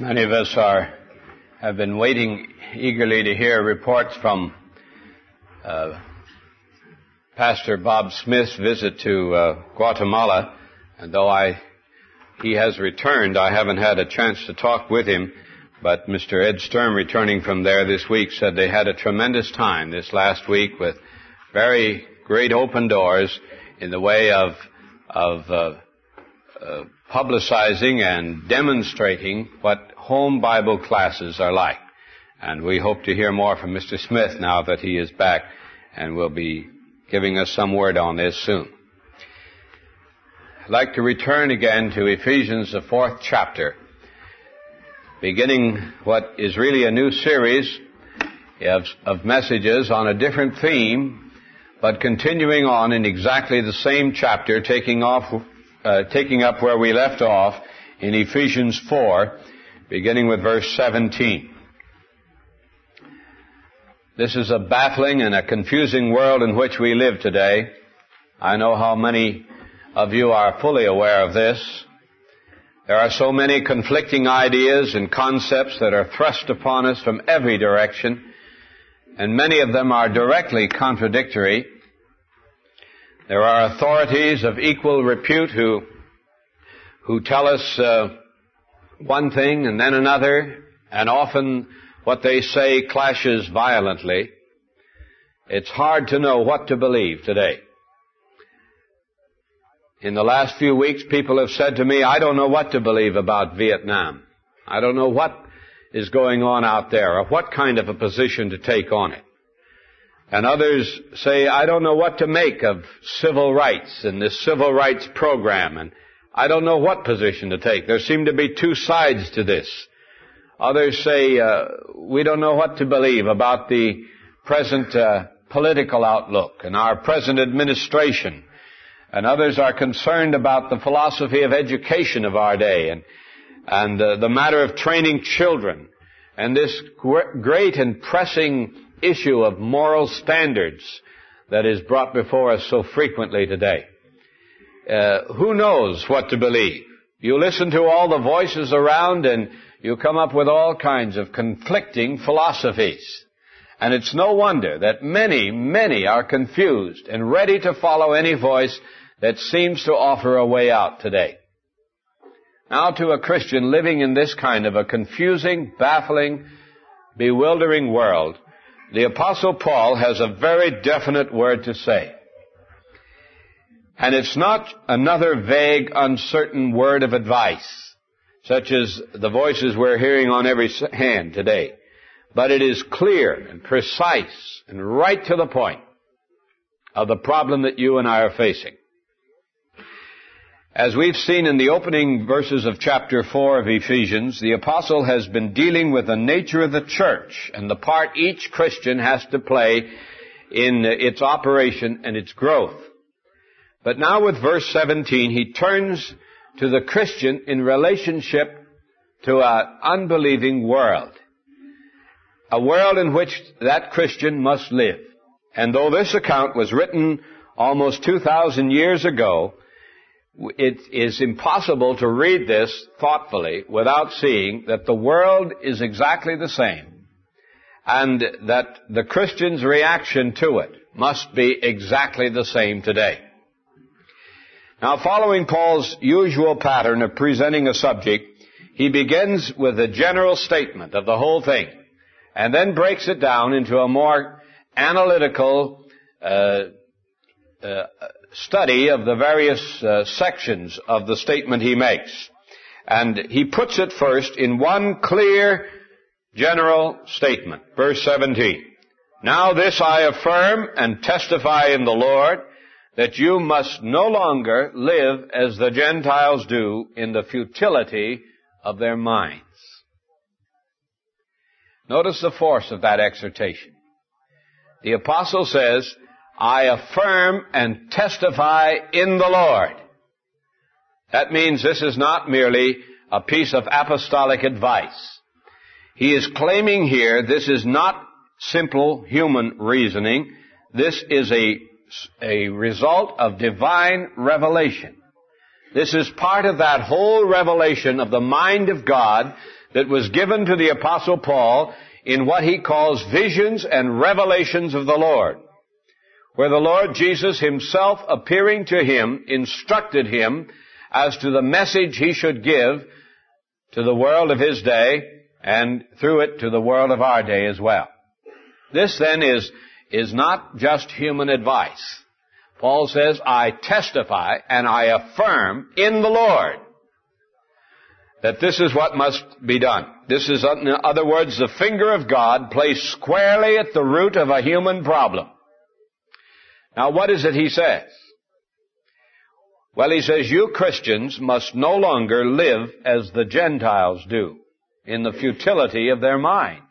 Many of us have been waiting eagerly to hear reports from Pastor Bob Smith's visit to Guatemala, and though he has returned, I haven't had a chance to talk with him. But Mr. Ed Sturm, returning from there this week, said they had a tremendous time this last week with very great open doors in the way of publicizing and demonstrating what home Bible classes are like. And we hope to hear more from Mr. Smith now that he is back and will be giving us some word on this soon. I'd like to return again to Ephesians, the 4th chapter, beginning what is really a new series of messages on a different theme, but continuing on in exactly the same chapter, taking up where we left off in Ephesians 4, beginning with verse 17. This is a baffling and a confusing world in which we live today. I know how many of you are fully aware of this. There are so many conflicting ideas and concepts that are thrust upon us from every direction, and many of them are directly contradictory. There are authorities of equal repute who tell us one thing and then another, and often what they say clashes violently. It's hard to know what to believe today. In the last few weeks, people have said to me, I don't know what to believe about Vietnam. I don't know what is going on out there or what kind of a position to take on it. And others say, I don't know what to make of civil rights and this civil rights program, and I don't know what position to take. There seem to be two sides to this. Others say, we don't know what to believe about the present political outlook and our present administration. And others are concerned about the philosophy of education of our day and the matter of training children and this great and pressing issue of moral standards that is brought before us so frequently today. Who knows what to believe? You listen to all the voices around and you come up with all kinds of conflicting philosophies. And it's no wonder that many are confused and ready to follow any voice that seems to offer a way out today. Now, to a Christian living in this kind of a confusing, baffling, bewildering world, the Apostle Paul has a very definite word to say. And it's not another vague, uncertain word of advice, such as the voices we're hearing on every hand today. But it is clear and precise and right to the point of the problem that you and I are facing. As we've seen in the opening verses of chapter 4 of Ephesians, the apostle has been dealing with the nature of the church and the part each Christian has to play in its operation and its growth. But now with verse 17, he turns to the Christian in relationship to an unbelieving world. A world in which that Christian must live. And though this account was written almost 2,000 years ago, it is impossible to read this thoughtfully without seeing that the world is exactly the same and that the Christian's reaction to it must be exactly the same today. Now, following Paul's usual pattern of presenting a subject, he begins with a general statement of the whole thing and then breaks it down into a more analytical study of the various sections of the statement he makes. And he puts it first in one clear general statement. Verse 17. Now this I affirm and testify in the Lord, that you must no longer live as the Gentiles do in the futility of their minds. Notice the force of that exhortation. The apostle says, I affirm and testify in the Lord. That means this is not merely a piece of apostolic advice. He is claiming here this is not simple human reasoning. This is a result of divine revelation. This is part of that whole revelation of the mind of God that was given to the Apostle Paul in what he calls visions and revelations of the Lord, where the Lord Jesus himself, appearing to him, instructed him as to the message he should give to the world of his day, and through it to the world of our day as well. This then is not just human advice. Paul says, I testify and I affirm in the Lord that this is what must be done. This is, in other words, the finger of God placed squarely at the root of a human problem. Now, what is it he says? Well, he says, you Christians must no longer live as the Gentiles do, in the futility of their mind.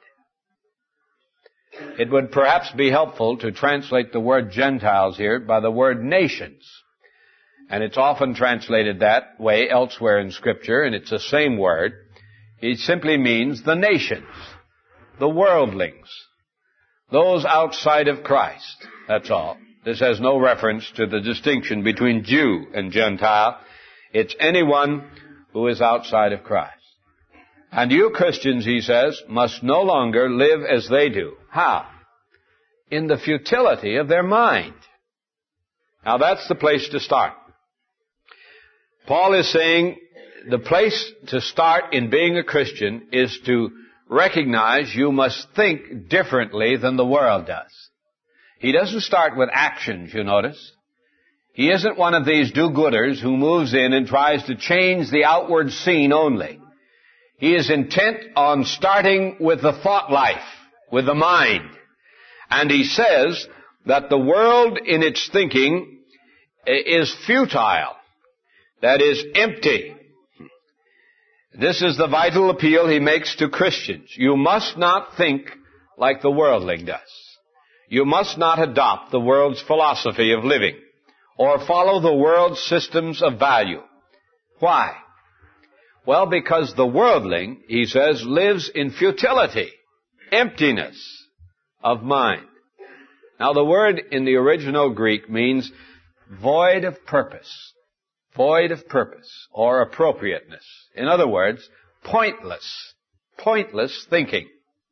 It would perhaps be helpful to translate the word Gentiles here by the word nations. And it's often translated that way elsewhere in Scripture, and it's the same word. It simply means the nations, the worldlings, those outside of Christ. That's all. This has no reference to the distinction between Jew and Gentile. It's anyone who is outside of Christ. And you Christians, he says, must no longer live as they do. How? In the futility of their mind. Now that's the place to start. Paul is saying the place to start in being a Christian is to recognize you must think differently than the world does. He doesn't start with actions, you notice. He isn't one of these do-gooders who moves in and tries to change the outward scene only. He is intent on starting with the thought life, with the mind. And he says that the world in its thinking is futile. That is empty. This is the vital appeal he makes to Christians. You must not think like the worldling does. You must not adopt the world's philosophy of living or follow the world's systems of value. Why? Well, because the worldling, he says, lives in futility, emptiness of mind. Now, the word in the original Greek means void of purpose or appropriateness. In other words, pointless thinking.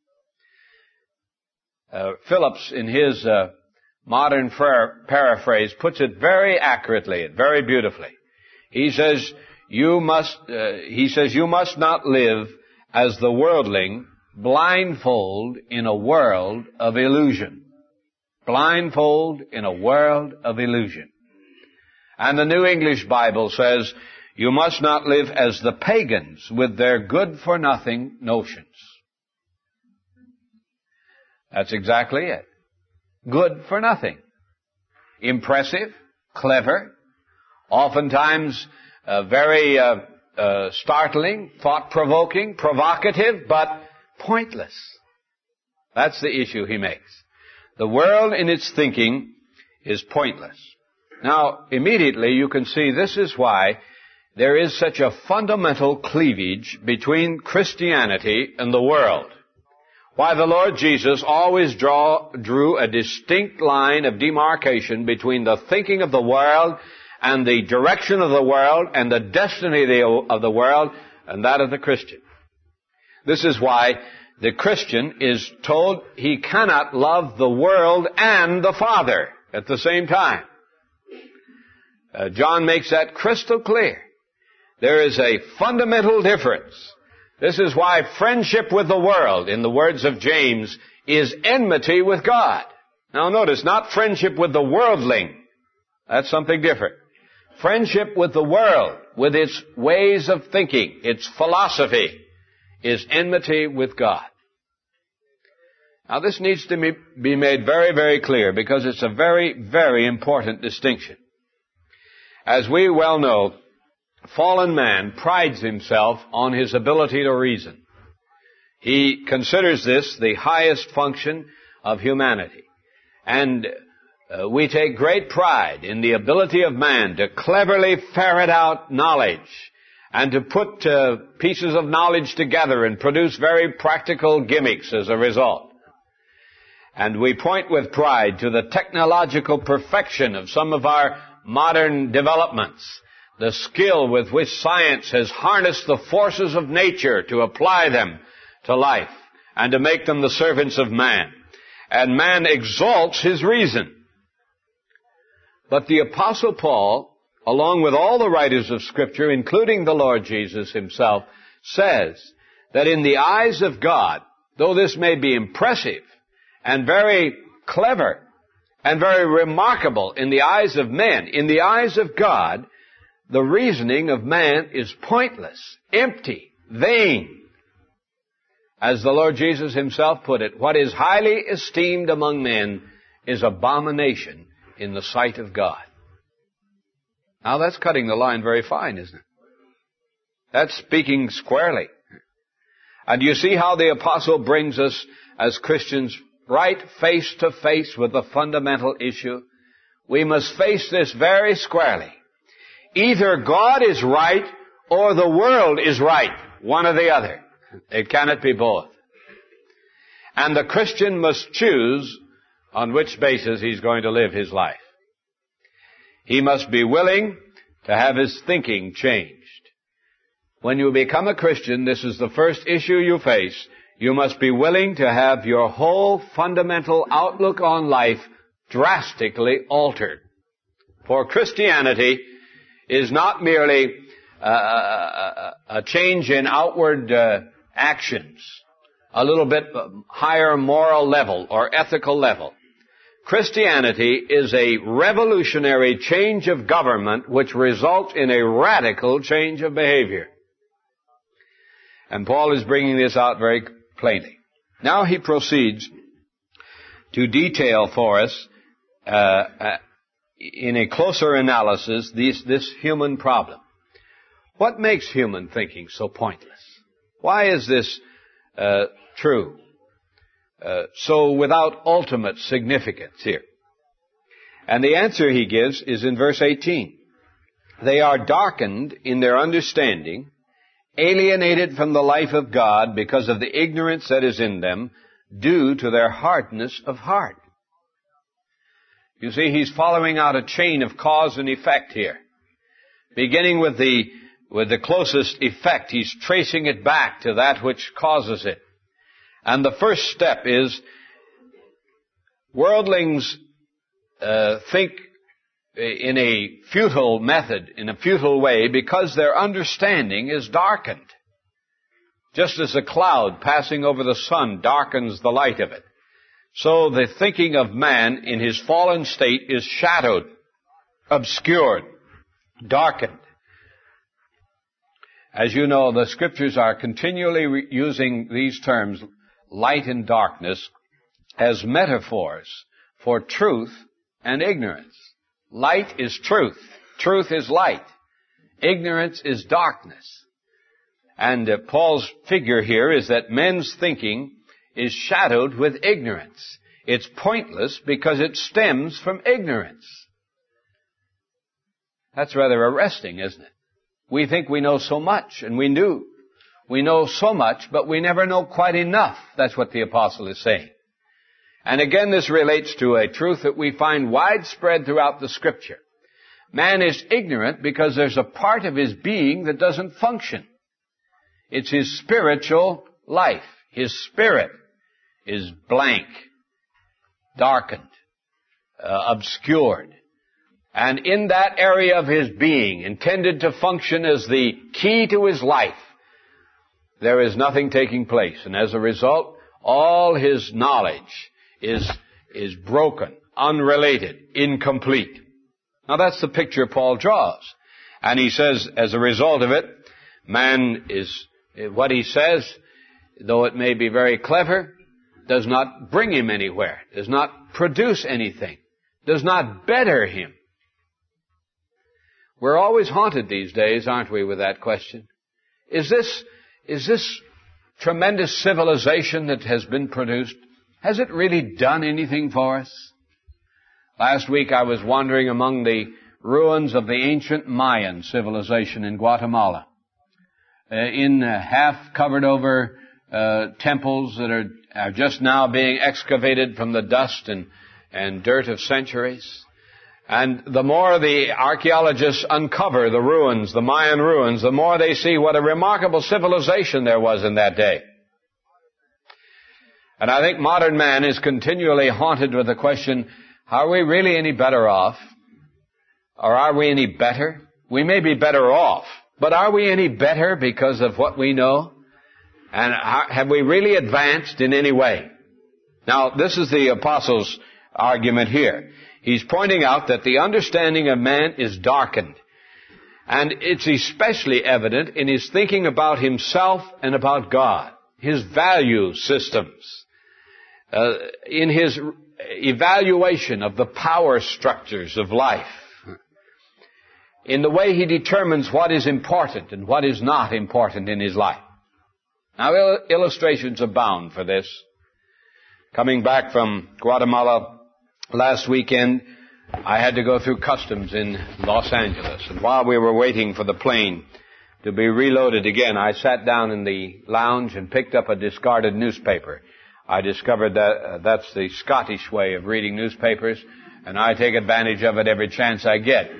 Phillips, in his modern paraphrase, puts it very accurately, very beautifully. He says, you must not live as the worldling, blindfold in a world of illusion. Blindfold in a world of illusion. And the New English Bible says, you must not live as the pagans with their good-for-nothing notions. That's exactly it. Good for nothing. Impressive, clever, oftentimes very startling, thought-provoking, provocative, but pointless. That's the issue he makes. The world in its thinking is pointless. Now, immediately you can see this is why there is such a fundamental cleavage between Christianity and the world. Why the Lord Jesus always drew a distinct line of demarcation between the thinking of the world and the direction of the world and the destiny of the world and that of the Christian. This is why the Christian is told he cannot love the world and the Father at the same time. John makes that crystal clear. There is a fundamental difference. This is why friendship with the world, in the words of James, is enmity with God. Now notice, not friendship with the worldling. That's something different. Friendship with the world, with its ways of thinking, its philosophy, is enmity with God. Now this needs to be made very, very clear because it's a very, very important distinction. As we well know, fallen man prides himself on his ability to reason. He considers this the highest function of humanity. And we take great pride in the ability of man to cleverly ferret out knowledge and to put pieces of knowledge together and produce very practical gimmicks as a result. And we point with pride to the technological perfection of some of our modern developments, the skill with which science has harnessed the forces of nature to apply them to life and to make them the servants of man. And man exalts his reason. But the Apostle Paul, along with all the writers of Scripture, including the Lord Jesus himself, says that in the eyes of God, though this may be impressive and very clever and very remarkable in the eyes of men, in the eyes of God, the reasoning of man is pointless, empty, vain. As the Lord Jesus himself put it, what is highly esteemed among men is abomination in the sight of God. Now that's cutting the line very fine, isn't it? That's speaking squarely. And you see how the apostle brings us as Christians right face to face with the fundamental issue? We must face this very squarely. Either God is right or the world is right, one or the other. It cannot be both. And the Christian must choose on which basis he's going to live his life. He must be willing to have his thinking changed. When you become a Christian, this is the first issue you face. You must be willing to have your whole fundamental outlook on life drastically altered. For Christianity is not merely a change in outward actions, a little bit higher moral level or ethical level. Christianity is a revolutionary change of government which results in a radical change of behavior. And Paul is bringing this out very plainly. Now he proceeds to detail for us in a closer analysis this human problem. What makes human thinking so pointless? Why is this true? So without ultimate significance here. And the answer he gives is in verse 18. They are darkened in their understanding, alienated from the life of God because of the ignorance that is in them, due to their hardness of heart. You see, he's following out a chain of cause and effect here. Beginning with the closest effect, he's tracing it back to that which causes it. And the first step is, worldlings think in a futile method, in a futile way, because their understanding is darkened. Just as a cloud passing over the sun darkens the light of it, so the thinking of man in his fallen state is shadowed, obscured, darkened. As you know, the Scriptures are continually using these terms, light and darkness, as metaphors for truth and ignorance. Light is truth. Truth is light. Ignorance is darkness. And Paul's figure here is that men's thinking is shadowed with ignorance. It's pointless because it stems from ignorance. That's rather arresting, isn't it? We think we know so much, and we do. We know so much, but we never know quite enough. That's what the apostle is saying. And again, this relates to a truth that we find widespread throughout the Scripture. Man is ignorant because there's a part of his being that doesn't function. It's his spiritual life. His spirit is blank, darkened, obscured. And in that area of his being, intended to function as the key to his life, there is nothing taking place. And as a result, all his knowledge is broken, unrelated, incomplete. Now that's the picture Paul draws. And he says, as a result of it, man is, what he says, though it may be very clever, does not bring him anywhere, does not produce anything, does not better him. We're always haunted these days, aren't we, with that question? Is this tremendous civilization that has been produced, has it really done anything for us? Last week I was wandering among the ruins of the ancient Mayan civilization in Guatemala, in half covered over temples that are just now being excavated from the dust and dirt of centuries. And the more the archaeologists uncover the ruins, the Mayan ruins, the more they see what a remarkable civilization there was in that day. And I think modern man is continually haunted with the question, are we really any better off? Or are we any better? We may be better off, but are we any better because of what we know? And have we really advanced in any way? Now, this is the apostle's argument here. He's pointing out that the understanding of man is darkened. And it's especially evident in his thinking about himself and about God, his value systems, in his evaluation of the power structures of life, in the way he determines what is important and what is not important in his life. Now, illustrations abound for this. Coming back from Guatemala last weekend, I had to go through customs in Los Angeles. And while we were waiting for the plane to be reloaded again, I sat down in the lounge and picked up a discarded newspaper. I discovered that that's the Scottish way of reading newspapers, and I take advantage of it every chance I get.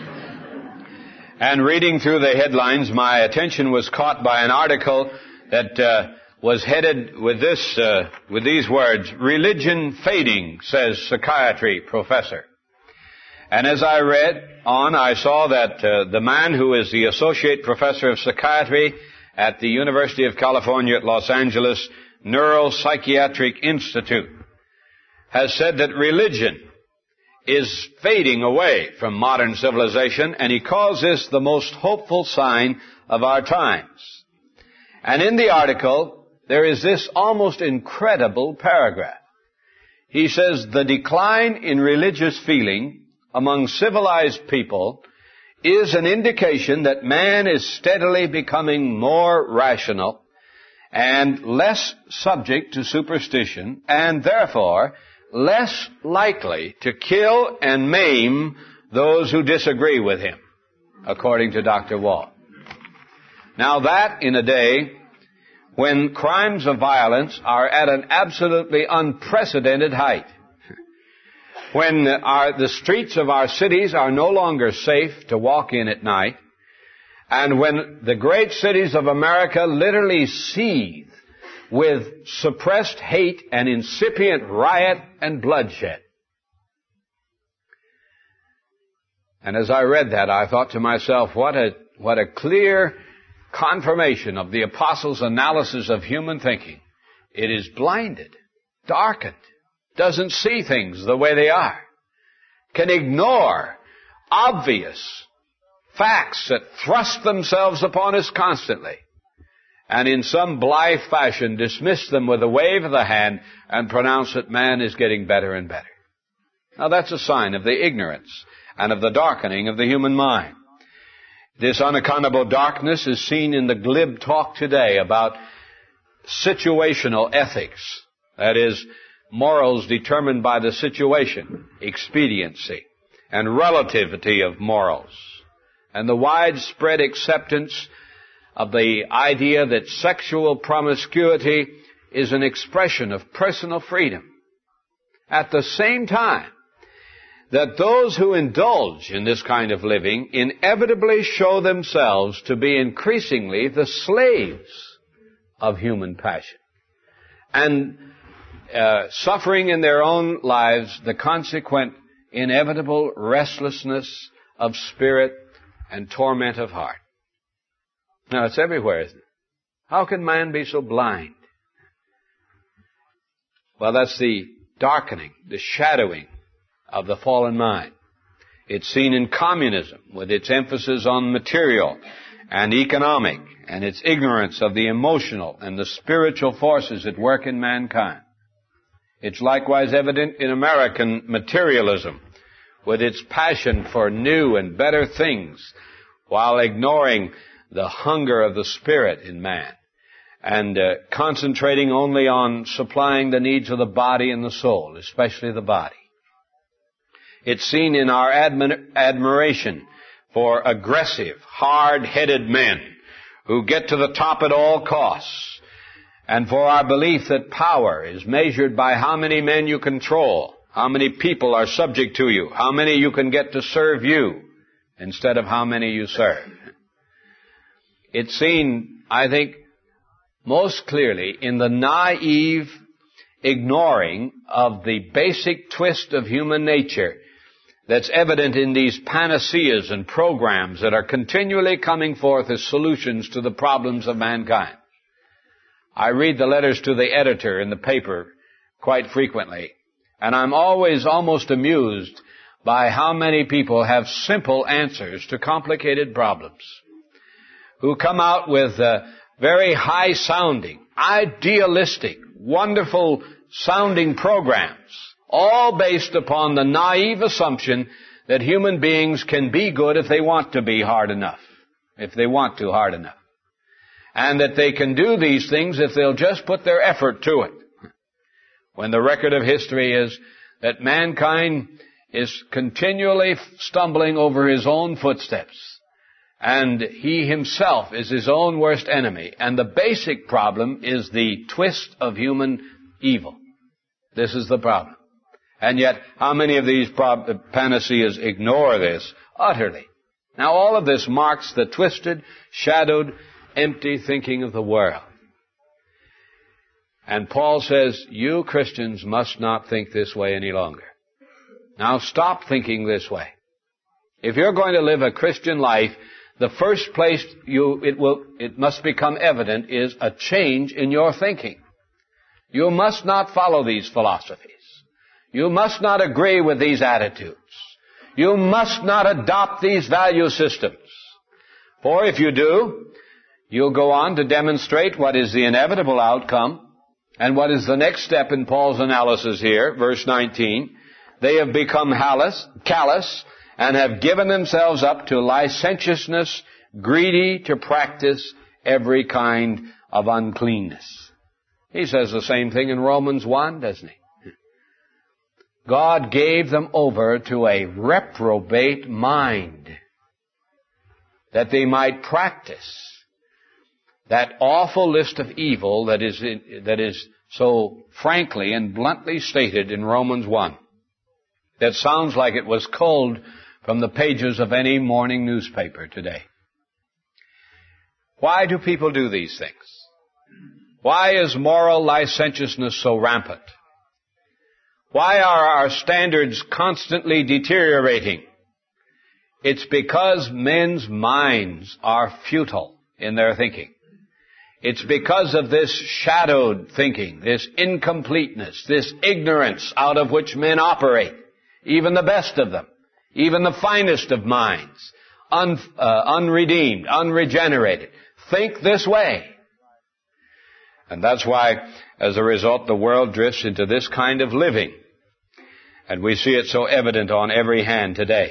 And reading through the headlines, my attention was caught by an article that was headed with these words, "Religion fading, says psychiatry professor." And as I read on, I saw that the man who is the associate professor of psychiatry at the University of California at Los Angeles Neuropsychiatric Institute has said that religion is fading away from modern civilization, and he calls this the most hopeful sign of our times. And in the article, there is this almost incredible paragraph. He says, the decline in religious feeling among civilized people is an indication that man is steadily becoming more rational and less subject to superstition, and therefore less likely to kill and maim those who disagree with him, according to Dr. Wall. Now that in a day when crimes of violence are at an absolutely unprecedented height, when the streets of our cities are no longer safe to walk in at night, and when the great cities of America literally seethe with suppressed hate and incipient riot and bloodshed. And as I read that, I thought to myself, what a clear confirmation of the apostles' analysis of human thinking. It is blinded, darkened, doesn't see things the way they are, can ignore obvious facts that thrust themselves upon us constantly, and in some blithe fashion dismiss them with a wave of the hand and pronounce that man is getting better and better. Now that's a sign of the ignorance and of the darkening of the human mind. This unaccountable darkness is seen in the glib talk today about situational ethics. That is, morals determined by the situation, expediency, and relativity of morals, and the widespread acceptance of the idea that sexual promiscuity is an expression of personal freedom. At the same time, that those who indulge in this kind of living inevitably show themselves to be increasingly the slaves of human passion, and suffering in their own lives the consequent inevitable restlessness of spirit and torment of heart. Now, it's everywhere, isn't it? How can man be so blind? Well, that's the darkening, the shadowing of the fallen mind. It's seen in communism with its emphasis on material and economic, and its ignorance of the emotional and the spiritual forces at work in mankind. It's likewise evident in American materialism with its passion for new and better things while ignoring the hunger of the spirit in man and concentrating only on supplying the needs of the body and the soul, especially the body. It's seen in our admiration for aggressive, hard-headed men who get to the top at all costs, and for our belief that power is measured by how many men you control, how many people are subject to you, how many you can get to serve you instead of how many you serve. It's seen, I think, most clearly in the naive ignoring of the basic twist of human nature that's evident in these panaceas and programs that are continually coming forth as solutions to the problems of mankind. I read the letters to the editor in the paper quite frequently, and I'm always almost amused by how many people have simple answers to complicated problems, who come out with very high-sounding, idealistic, wonderful sounding programs, all based upon the naive assumption that human beings can be good if they want to be hard enough, and that they can do these things if they'll just put their effort to it. When the record of history is that mankind is continually stumbling over his own footsteps, and he himself is his own worst enemy, and the basic problem is the twist of human evil. This is the problem. And yet, how many of these panaceas ignore this utterly? Now, all of this marks the twisted, shadowed, empty thinking of the world. And Paul says, you Christians must not think this way any longer. Now, stop thinking this way. If you're going to live a Christian life, the first place it must become evident is a change in your thinking. You must not follow these philosophies. You must not agree with these attitudes. You must not adopt these value systems. For if you do, you'll go on to demonstrate what is the inevitable outcome and what is the next step in Paul's analysis here, verse 19. They have become callous, and have given themselves up to licentiousness, greedy to practice every kind of uncleanness. He says the same thing in Romans 1, doesn't he? God gave them over to a reprobate mind, that they might practice that awful list of evil that is so frankly and bluntly stated in Romans 1. That sounds like it was culled from the pages of any morning newspaper today. Why do people do these things? Why is moral licentiousness so rampant? Why are our standards constantly deteriorating? It's because men's minds are futile in their thinking. It's because of this shadowed thinking, this incompleteness, this ignorance out of which men operate, even the best of them, even the finest of minds, unredeemed, unregenerated, think this way. And that's why, as a result, the world drifts into this kind of living. And we see it so evident on every hand today.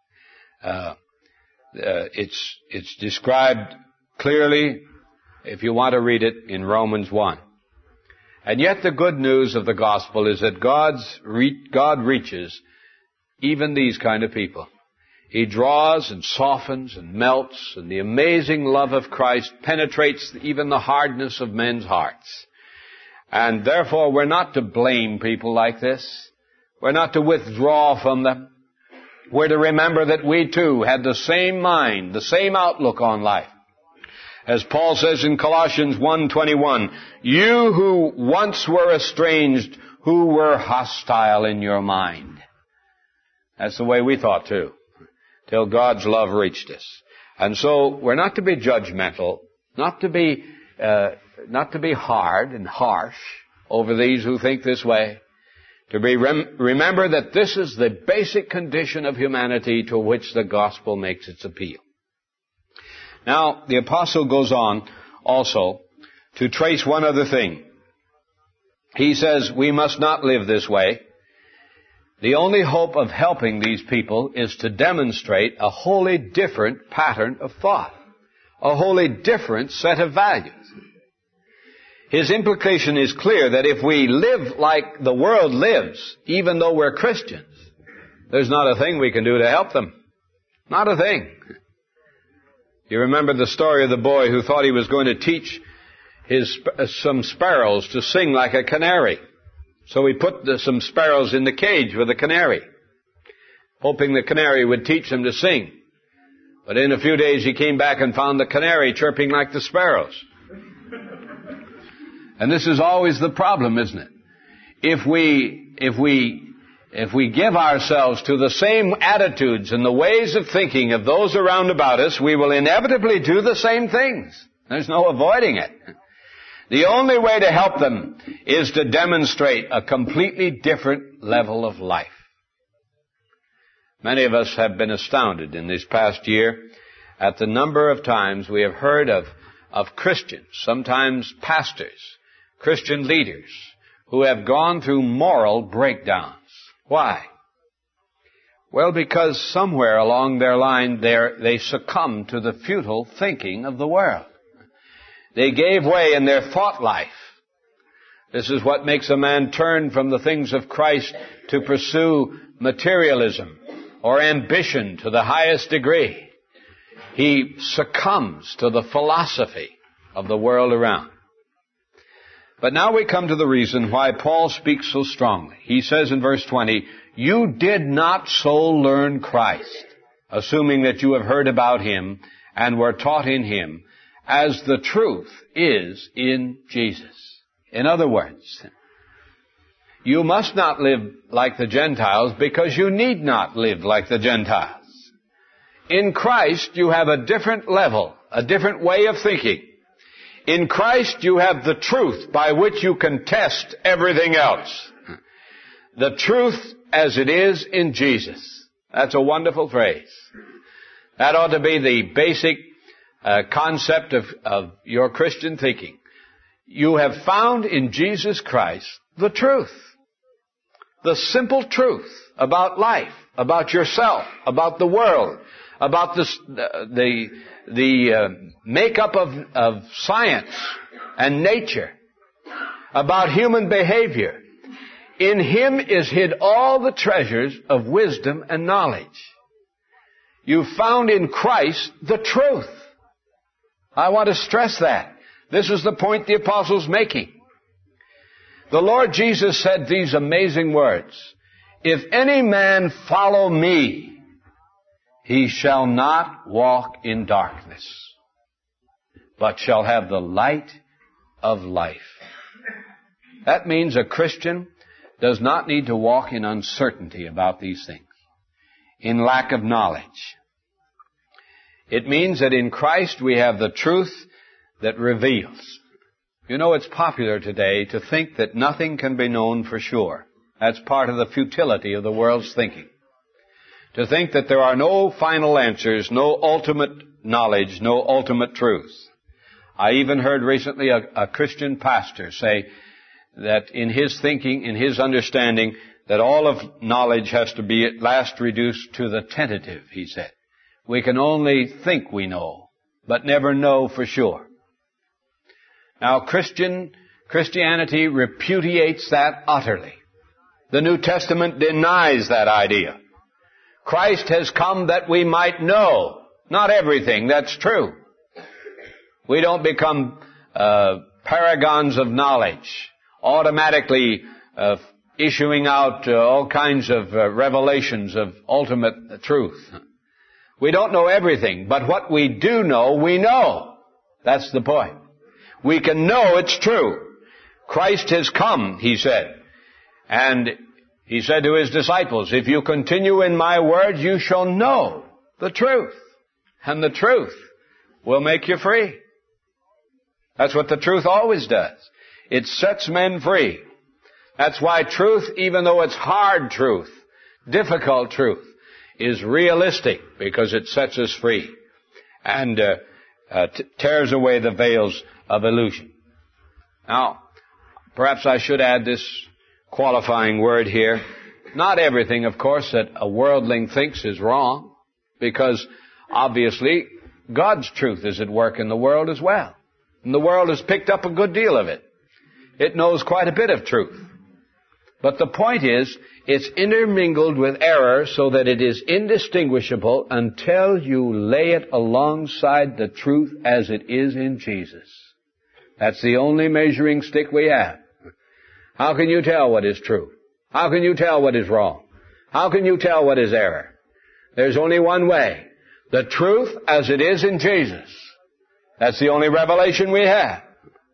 It's described clearly, if you want to read it, in Romans 1. And yet the good news of the gospel is that God reaches even these kind of people. He draws and softens and melts, and the amazing love of Christ penetrates even the hardness of men's hearts. And therefore, we're not to blame people like this. We're not to withdraw from them. We're to remember that we too had the same mind, the same outlook on life. As Paul says in Colossians 1:21, you who once were estranged, who were hostile in your mind. That's the way we thought too, till God's love reached us. And so we're not to be judgmental, not to be hard and harsh over these who think this way. To remember that this is the basic condition of humanity to which the gospel makes its appeal. Now, the apostle goes on also to trace one other thing. He says we must not live this way. The only hope of helping these people is to demonstrate a wholly different pattern of thought, a wholly different set of values. His implication is clear that if we live like the world lives, even though we're Christians, there's not a thing we can do to help them. Not a thing. You remember the story of the boy who thought he was going to teach some sparrows to sing like a canary. So he put some sparrows in the cage with a canary, hoping the canary would teach them to sing. But in a few days he came back and found the canary chirping like the sparrows. And this is always the problem, isn't it? If we give ourselves to the same attitudes and the ways of thinking of those around about us, we will inevitably do the same things. There's no avoiding it. The only way to help them is to demonstrate a completely different level of life. Many of us have been astounded in this past year at the number of times we have heard of Christians, sometimes pastors, Christian leaders, who have gone through moral breakdowns. Why? Well, because somewhere along their line they succumbed to the futile thinking of the world. They gave way in their thought life. This is what makes a man turn from the things of Christ to pursue materialism or ambition to the highest degree. He succumbs to the philosophy of the world around. But now we come to the reason why Paul speaks so strongly. He says in verse 20, "You did not so learn Christ, assuming that you have heard about Him and were taught in Him, as the truth is in Jesus." In other words, you must not live like the Gentiles because you need not live like the Gentiles. In Christ you have a different level, a different way of thinking. In Christ you have the truth by which you can test everything else. The truth as it is in Jesus. That's a wonderful phrase. That ought to be the basic concept of your Christian thinking. You have found in Jesus Christ the truth. The simple truth about life, about yourself, about the world, about the makeup of science and nature, about human behavior. In Him is hid all the treasures of wisdom and knowledge. You found in Christ the truth. I want to stress that. This is the point the apostle's making. The Lord Jesus said these amazing words, "If any man follow me, he shall not walk in darkness, but shall have the light of life." That means a Christian does not need to walk in uncertainty about these things, in lack of knowledge. It means that in Christ we have the truth that reveals. You know, it's popular today to think that nothing can be known for sure. That's part of the futility of the world's thinking. To think that there are no final answers, no ultimate knowledge, no ultimate truth. I even heard recently a Christian pastor say that in his thinking, in his understanding, that all of knowledge has to be at last reduced to the tentative, he said. We can only think we know, but never know for sure. Now, Christianity repudiates that utterly. The New Testament denies that idea. Christ has come that we might know. Not everything, that's true. We don't become paragons of knowledge, automatically issuing out all kinds of revelations of ultimate truth. We don't know everything, but what we do know, we know. That's the point. We can know it's true. Christ has come, he said. And he said to his disciples, "If you continue in my word, you shall know the truth. And the truth will make you free." That's what the truth always does. It sets men free. That's why truth, even though it's hard truth, difficult truth, is realistic, because it sets us free and tears away the veils of illusion. Now, perhaps I should add this qualifying word here. Not everything, of course, that a worldling thinks is wrong, because obviously God's truth is at work in the world as well. And the world has picked up a good deal of it. It knows quite a bit of truth. But the point is, it's intermingled with error so that it is indistinguishable until you lay it alongside the truth as it is in Jesus. That's the only measuring stick we have. How can you tell what is true? How can you tell what is wrong? How can you tell what is error? There's only one way. The truth as it is in Jesus. That's the only revelation we have.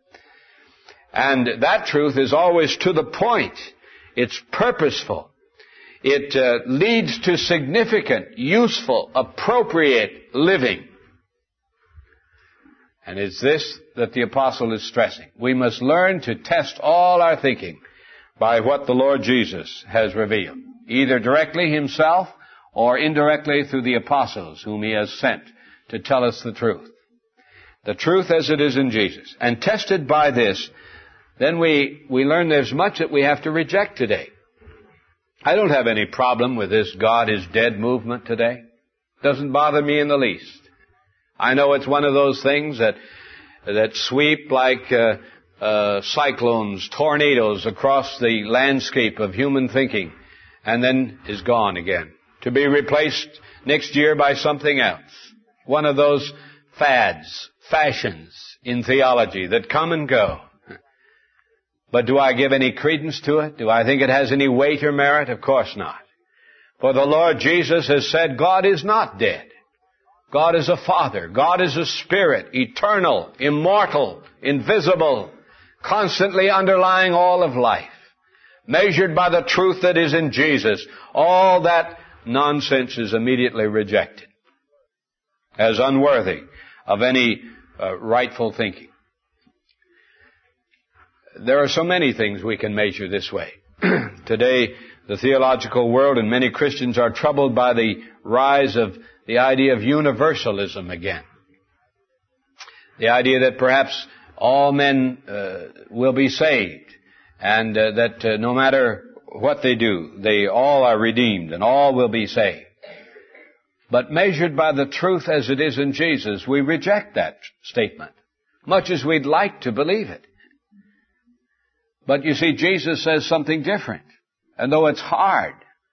And that truth is always to the point. It's purposeful. It leads to significant, useful, appropriate living. And it's this that the apostle is stressing. We must learn to test all our thinking by what the Lord Jesus has revealed, either directly himself or indirectly through the apostles whom he has sent to tell us the truth. The truth as it is in Jesus. And tested by this, then we learn there's much that we have to reject today. I don't have any problem with this God is dead movement today. Doesn't bother me in the least. I know it's one of those things that sweep like cyclones, tornadoes across the landscape of human thinking and then is gone again, to be replaced next year by something else. One of those fads, fashions in theology that come and go. But do I give any credence to it? Do I think it has any weight or merit? Of course not. For the Lord Jesus has said God is not dead. God is a Father. God is a Spirit, eternal, immortal, invisible, constantly underlying all of life, measured by the truth that is in Jesus. All that nonsense is immediately rejected as unworthy of any rightful thinking. There are so many things we can measure this way. Today, the theological world and many Christians are troubled by the rise of the idea of universalism again. The idea that perhaps all men will be saved and that no matter what they do, they all are redeemed and all will be saved. But measured by the truth as it is in Jesus, we reject that statement, much as we'd like to believe it. But you see, Jesus says something different. And though it's hard,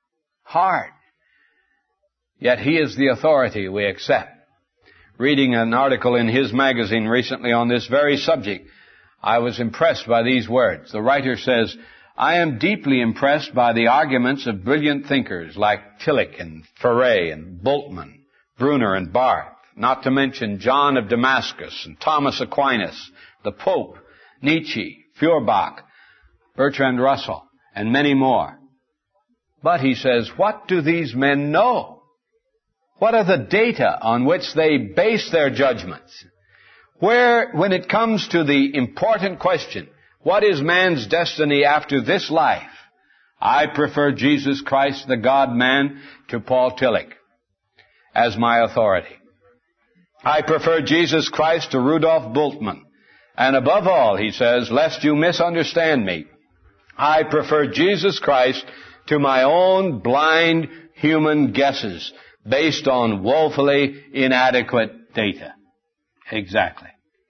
yet he is the authority we accept. Reading an article in his magazine recently on this very subject, I was impressed by these words. The writer says, I am deeply impressed by the arguments of brilliant thinkers like Tillich and Ferret and Bultmann, Brunner and Barth, not to mention John of Damascus and Thomas Aquinas, the Pope, Nietzsche, Feuerbach, Bertrand Russell, and many more. But, he says, what do these men know? What are the data on which they base their judgments? When it comes to the important question, what is man's destiny after this life? I prefer Jesus Christ, the God-man, to Paul Tillich as my authority. I prefer Jesus Christ to Rudolf Bultmann. And above all, he says, lest you misunderstand me, I prefer Jesus Christ to my own blind human guesses based on woefully inadequate data. Exactly.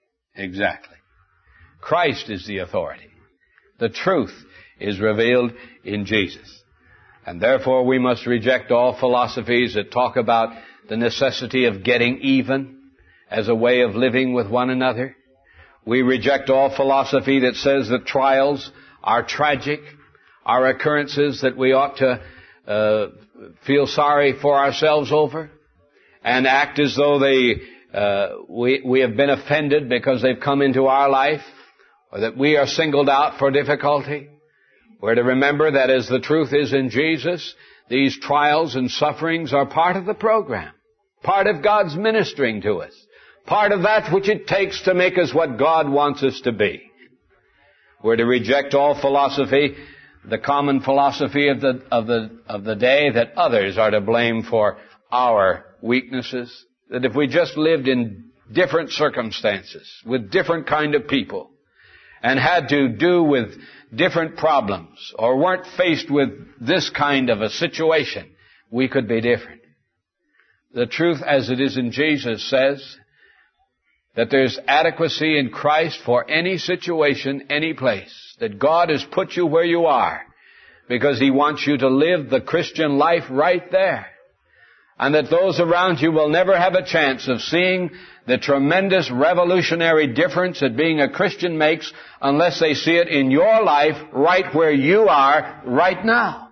Christ is the authority. The truth is revealed in Jesus. And therefore we must reject all philosophies that talk about the necessity of getting even as a way of living with one another. We reject all philosophy that says that trials are tragic, are occurrences that we ought to feel sorry for ourselves over and act as though we have been offended because they've come into our life, or that we are singled out for difficulty. We're to remember that as the truth is in Jesus, these trials and sufferings are part of the program, part of God's ministering to us, part of that which it takes to make us what God wants us to be. We're to reject all philosophy, the common philosophy of the day, that others are to blame for our weaknesses. That if we just lived in different circumstances, with different kind of people, and had to do with different problems, or weren't faced with this kind of a situation, we could be different. The truth as it is in Jesus says that there's adequacy in Christ for any situation, any place. That God has put you where you are because He wants you to live the Christian life right there. and that those around you will never have a chance of seeing the tremendous revolutionary difference that being a Christian makes unless they see it in your life right where you are right now.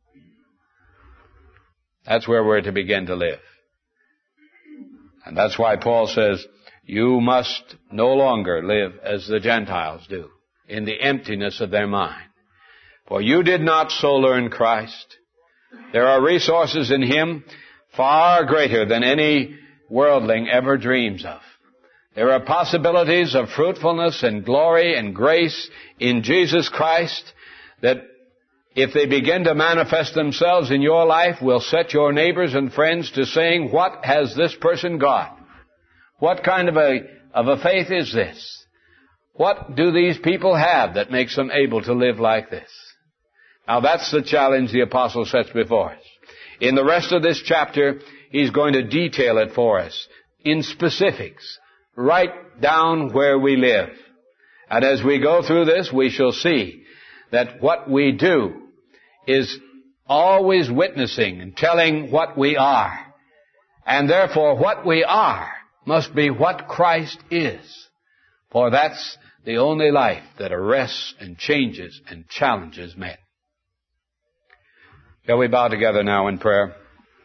That's where we're to begin to live. And that's why Paul says, you must no longer live as the Gentiles do, in the emptiness of their mind. For you did not so learn Christ. There are resources in Him far greater than any worldling ever dreams of. There are possibilities of fruitfulness and glory and grace in Jesus Christ that, if they begin to manifest themselves in your life, will set your neighbors and friends to saying, what has this person got? What kind of a faith is this? What do these people have that makes them able to live like this? Now that's the challenge the apostle sets before us. In the rest of this chapter, he's going to detail it for us in specifics, right down where we live. And as we go through this, we shall see that what we do is always witnessing and telling what we are. And therefore, what we are must be what Christ is. For that's the only life that arrests and changes and challenges men. Shall we bow together now in prayer?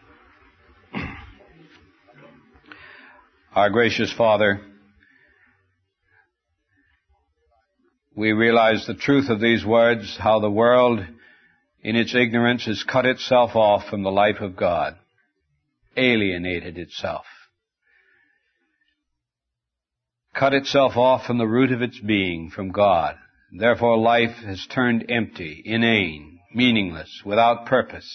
Our gracious Father, we realize the truth of these words, how the world in its ignorance has cut itself off from the life of God, alienated itself, cut itself off from the root of its being, from God. Therefore life has turned empty, inane, meaningless, without purpose.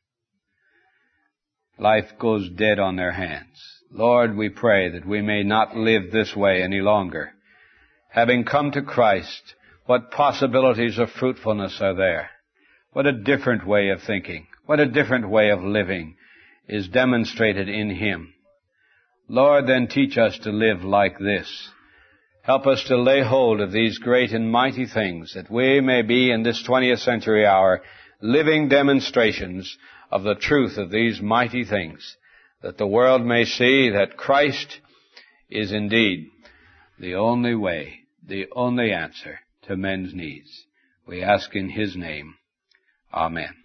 Life goes dead on their hands. Lord, we pray that we may not live this way any longer. Having come to Christ, what possibilities of fruitfulness are there? What a different way of thinking, what a different way of living is demonstrated in Him. Lord, then teach us to live like this. Help us to lay hold of these great and mighty things, that we may be in this 20th century hour living demonstrations of the truth of these mighty things, that the world may see that Christ is indeed the only way, the only answer to men's needs. We ask in His name. Amen.